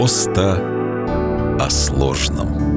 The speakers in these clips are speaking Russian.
Просто о сложном.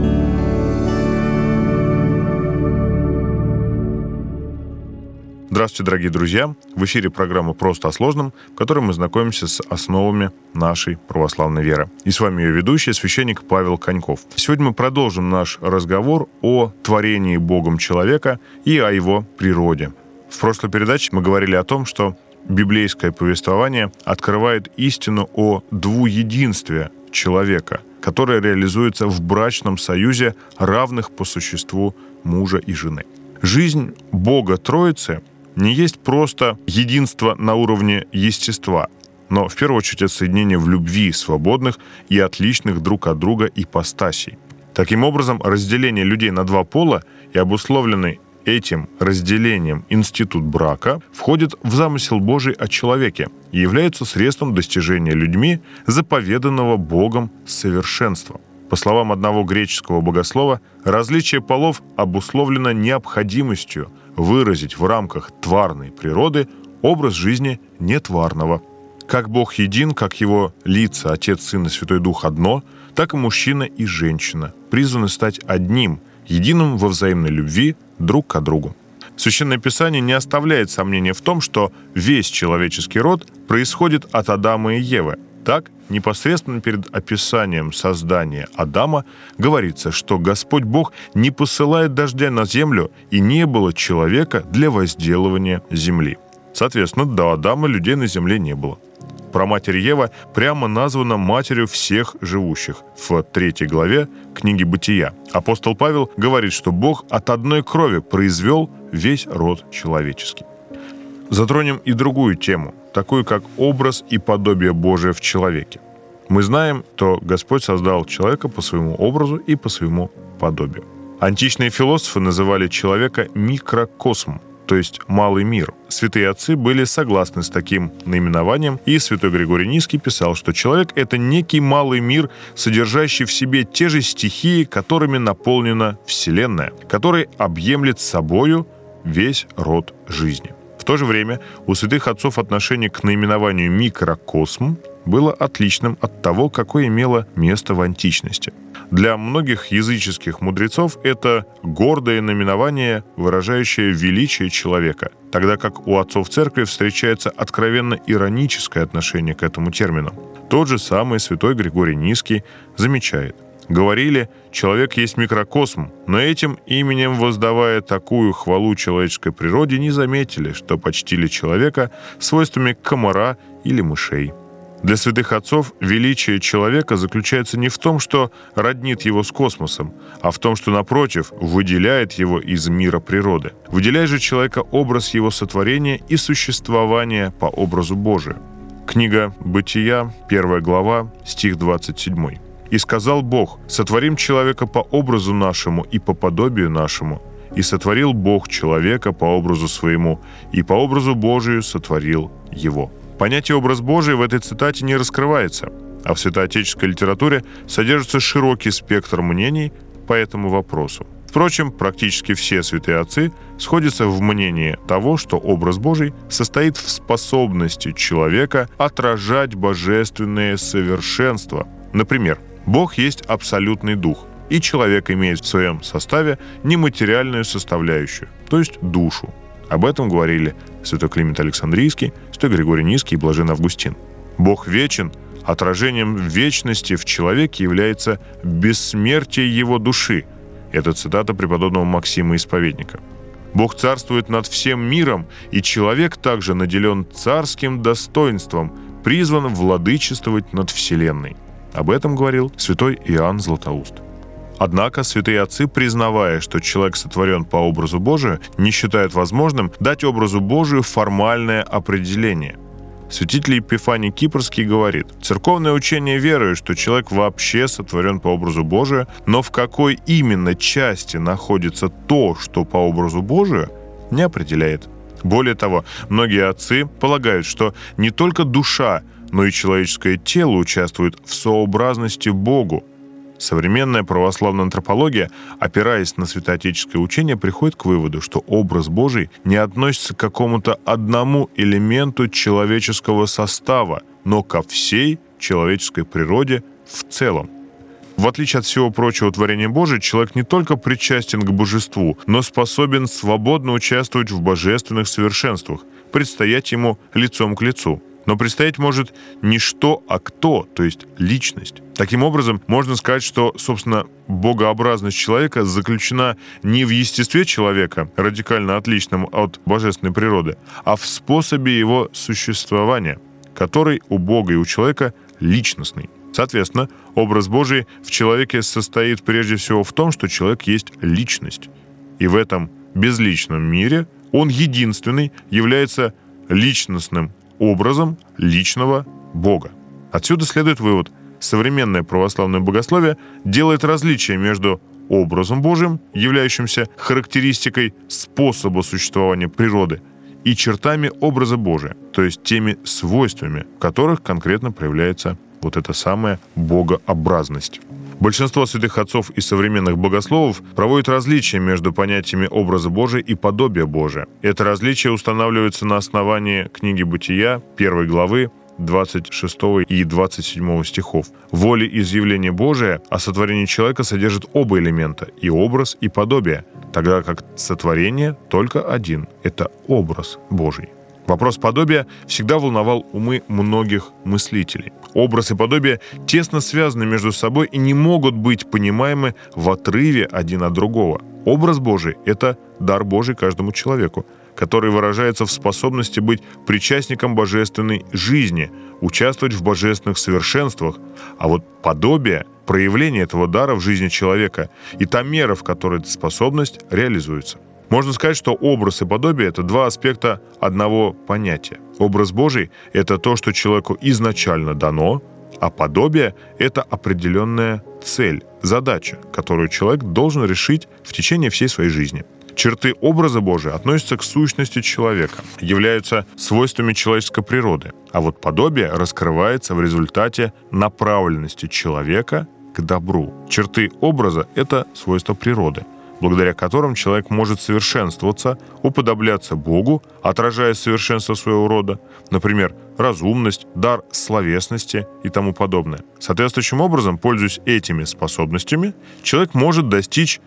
Здравствуйте, дорогие друзья! В эфире программа «Просто о сложном», в которой мы знакомимся с основами нашей православной веры. И с вами ее ведущий, священник Павел Коньков. Сегодня мы продолжим наш разговор о творении Богом человека и о его природе. В прошлой передаче мы говорили о том, что библейское повествование открывает истину о двуединстве человека, которое реализуется в брачном союзе равных по существу мужа и жены. Жизнь Бога Троицы не есть просто единство на уровне естества, но в первую очередь это соединение в любви свободных и отличных друг от друга ипостасей. Таким образом, разделение людей на два пола и обусловленный этим разделением институт брака входит в замысел Божий о человеке и является средством достижения людьми заповеданного Богом совершенства. По словам одного греческого богослова, различие полов обусловлено необходимостью выразить в рамках тварной природы образ жизни нетварного. Как Бог един, как его лица, Отец, Сын и Святой Дух одно, так и мужчина и женщина призваны стать одним, единым во взаимной любви друг к другу. Священное Писание не оставляет сомнения в том, что весь человеческий род происходит от Адама и Евы. Так, непосредственно перед описанием создания Адама говорится, что Господь Бог не посылает дождя на землю, и не было человека для возделывания земли. Соответственно, до Адама людей на земле не было. Праматерь Ева прямо названа матерью всех живущих в 3 главе книги «Бытия». Апостол Павел говорит, что Бог от одной крови произвел весь род человеческий. Затронем и другую тему, такую как образ и подобие Божие в человеке. Мы знаем, что Господь создал человека по своему образу и по своему подобию. Античные философы называли человека микрокосм, то есть малый мир. Святые отцы были согласны с таким наименованием, и святой Григорий Низкий писал, что человек — это некий малый мир, содержащий в себе те же стихии, которыми наполнена Вселенная, который объемлет собою весь род жизни. В то же время у святых отцов отношение к наименованию «микрокосм» было отличным от того, какое имело место в античности. Для многих языческих мудрецов это гордое наименование, выражающее величие человека, тогда как у отцов церкви встречается откровенно ироническое отношение к этому термину. Тот же самый святой Григорий Низкий замечает: говорили, человек есть микрокосм, но этим именем, воздавая такую хвалу человеческой природе, не заметили, что почтили человека свойствами комара или мышей. Для святых отцов величие человека заключается не в том, что роднит его с космосом, а в том, что, напротив, выделяет его из мира природы. Выделяет же человека образ его сотворения и существования по образу Божию. Книга «Бытия», 1 глава, стих 27. «И сказал Бог: сотворим человека по образу нашему и по подобию нашему. И сотворил Бог человека по образу своему, и по образу Божию сотворил его». Понятие «образ Божий» в этой цитате не раскрывается, а в святоотеческой литературе содержится широкий спектр мнений по этому вопросу. Впрочем, практически все святые отцы сходятся в мнении того, что образ Божий состоит в способности человека отражать божественное совершенство. Например, Бог есть абсолютный дух, и человек имеет в своем составе нематериальную составляющую, то есть душу. Об этом говорили святой Климент Александрийский, святой Григорий Низкий и блаженный Августин. Бог вечен, отражением вечности в человеке является бессмертие его души. Это цитата преподобного Максима Исповедника. Бог царствует над всем миром, и человек также наделен царским достоинством, призван владычествовать над вселенной. Об этом говорил святой Иоанн Златоуст. Однако святые отцы, признавая, что человек сотворен по образу Божию, не считают возможным дать образу Божию формальное определение. Святитель Епифаний Кипрский говорит: «Церковное учение верует, что человек вообще сотворен по образу Божию, но в какой именно части находится то, что по образу Божию, не определяет». Более того, многие отцы полагают, что не только душа, но и человеческое тело участвуют в сообразности Богу. Современная православная антропология, опираясь на святоотеческое учение, приходит к выводу, что образ Божий не относится к какому-то одному элементу человеческого состава, но ко всей человеческой природе в целом. В отличие от всего прочего творения Божия, человек не только причастен к божеству, но способен свободно участвовать в божественных совершенствах, предстоять ему лицом к лицу. Но предстоять может не что, а кто, то есть личность. Таким образом, можно сказать, что, собственно, богообразность человека заключена не в естестве человека, радикально отличном от божественной природы, а в способе его существования, который у Бога и у человека личностный. Соответственно, образ Божий в человеке состоит прежде всего в том, что человек есть личность. И в этом безличном мире он единственный является личностным образом личного Бога. Отсюда следует вывод. Современное православное богословие делает различие между образом Божиим, являющимся характеристикой способа существования природы, и чертами образа Божия, то есть теми свойствами, в которых конкретно проявляется вот эта самая богообразность. Большинство святых отцов и современных богословов проводят различия между понятиями образа Божия и подобия Божия. Это различие устанавливается на основании книги Бытия, 1 главы, 26 и 27 стихов. Волеизъявление Божие о сотворении человека содержит оба элемента – и образ, и подобие, тогда как сотворение только один – это образ Божий. Вопрос подобия всегда волновал умы многих мыслителей. Образ и подобие тесно связаны между собой и не могут быть понимаемы в отрыве один от другого. Образ Божий – это дар Божий каждому человеку, который выражается в способности быть причастником божественной жизни, участвовать в божественных совершенствах. А вот подобие – проявление этого дара в жизни человека и та мера, в которой эта способность реализуется. Можно сказать, что образ и подобие – это два аспекта одного понятия. Образ Божий – это то, что человеку изначально дано, а подобие – это определенная цель, задача, которую человек должен решить в течение всей своей жизни. Черты образа Божия относятся к сущности человека, являются свойствами человеческой природы, а вот подобие раскрывается в результате направленности человека к добру. Черты образа – это свойства природы, благодаря которым человек может совершенствоваться, уподобляться Богу, отражая совершенство своего рода, например, разумность, дар словесности и тому подобное. Соответствующим образом, пользуясь этими способностями, человек может достичь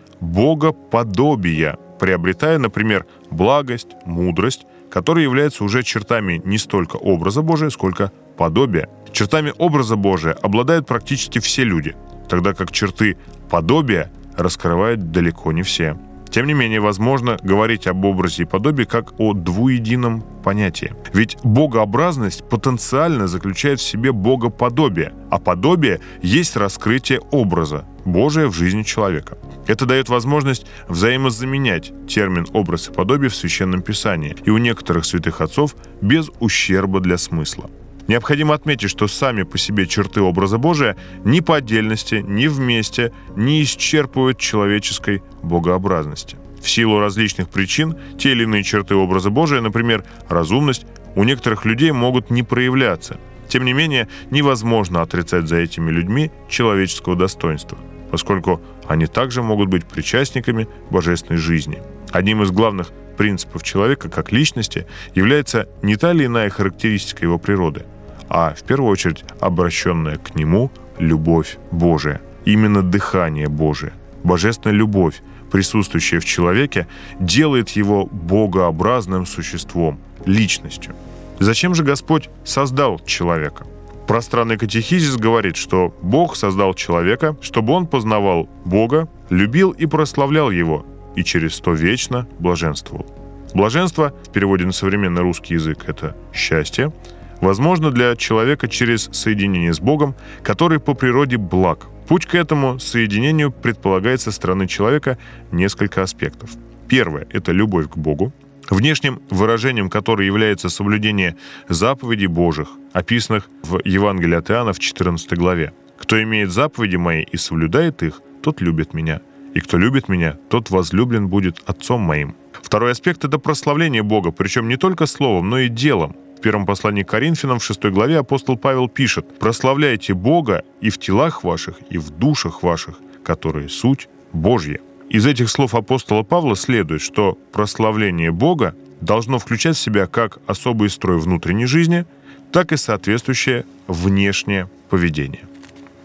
богоподобия, приобретая, например, благость, мудрость, которые являются уже чертами не столько образа Божия, сколько подобия. Чертами образа Божия обладают практически все люди, тогда как черты подобия раскрывают далеко не все. Тем не менее, возможно говорить об образе и подобии как о двуедином понятии. Ведь богообразность потенциально заключает в себе богоподобие, а подобие есть раскрытие образа Божия в жизни человека. Это дает возможность взаимозаменять термин «образ» и «подобие» в Священном Писании и у некоторых святых отцов без ущерба для смысла. Необходимо отметить, что сами по себе черты образа Божия ни по отдельности, ни вместе не исчерпывают человеческой богообразности. В силу различных причин те или иные черты образа Божия, например, разумность, у некоторых людей могут не проявляться. Тем не менее, невозможно отрицать за этими людьми человеческого достоинства, поскольку они также могут быть причастниками божественной жизни. Одним из главных принципов человека как личности является не та или иная характеристика его природы, а в первую очередь обращенная к нему любовь Божия. Именно дыхание Божие, божественная любовь, присутствующая в человеке, делает его богообразным существом, личностью. Зачем же Господь создал человека? Пространный катехизис говорит, что Бог создал человека, чтобы он познавал Бога, любил и прославлял Его, и через то вечно блаженствовал. Блаженство, в переводе на современный русский язык, это счастье, возможно для человека через соединение с Богом, который по природе благ. Путь к этому соединению предполагает со стороны человека несколько аспектов. Первое – это любовь к Богу, внешним выражением которой является соблюдение заповедей Божьих, описанных в Евангелии от Иоанна в 14 главе. «Кто имеет заповеди мои и соблюдает их, тот любит меня. И кто любит меня, тот возлюблен будет Отцом моим». Второй аспект – это прославление Бога, причем не только словом, но и делом. В первом послании к Коринфянам в 6 главе апостол Павел пишет: «Прославляйте Бога и в телах ваших, и в душах ваших, которые суть Божья». Из этих слов апостола Павла следует, что прославление Бога должно включать в себя как особый строй внутренней жизни, так и соответствующее внешнее поведение.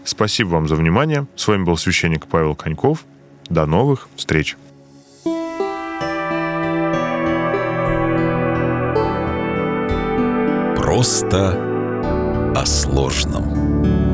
Спасибо вам за внимание. С вами был священник Павел Коньков. До новых встреч. Просто о сложном.